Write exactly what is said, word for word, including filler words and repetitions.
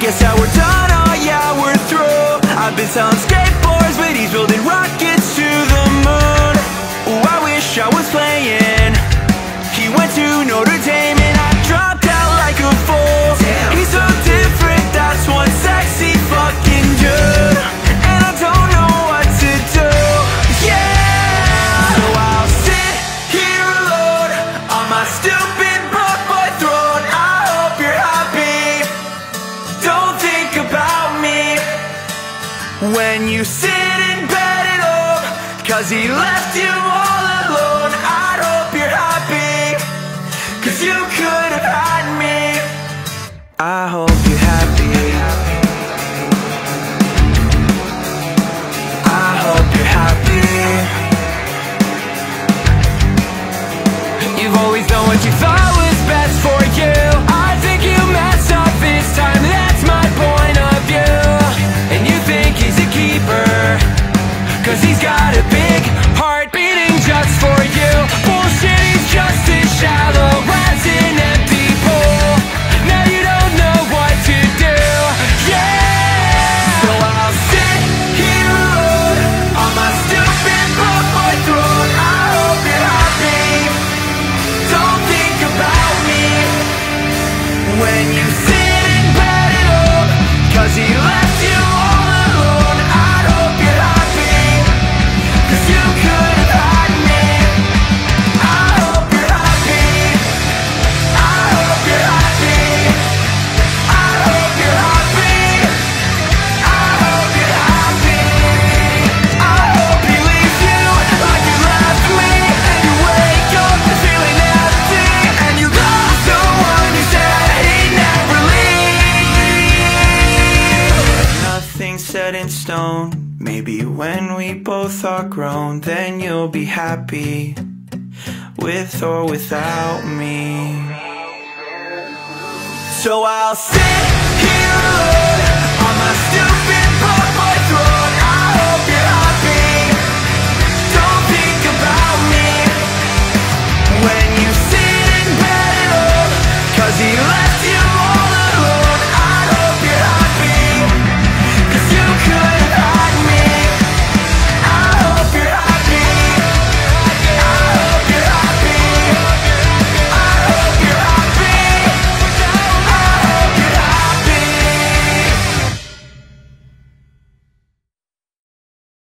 guess that we're done, oh yeah, we're through. I've been selling skateboards, but he's building rockets to the moon. Ooh, I wish I was playing. He went to Notre Dame and I dropped out like a fool. Damn. He's so different, that's one sexy fucking dude. And I don't know what to do, yeah. So I'll sit here alone on my stupid broke boy throne. I hope you're happy, don't think about me when you sit in bed at home, cause he left you all alone. I hope you're happy, cause you could have had me. I hope you're happy, I hope you're happy. You've always done what you thought was best for you. I think you messed up this time, that's my point of view. And you think he's a keeper, cause he's got a big heart beating just for you. Bullshit, he's just as shallow as an empty pool. Now you don't know what to do, yeah. So I'll sit here alone on my stupid broke boy throne. I hope you're happy, don't think about me when you sit in bed at home, cause he left you all alone. I hope you're happy, cause you could have had me. I hope you're happy, I hope you're happy, I hope you're happy, I hope you're happy. I hope he leaves you like you left me, and you wake up feeling empty, and you lost the one who said he'd never leave. Nothing's set in stone. Maybe when we both are grown, then you'll be happy, with or without me. So I'll sit here alone on my stupid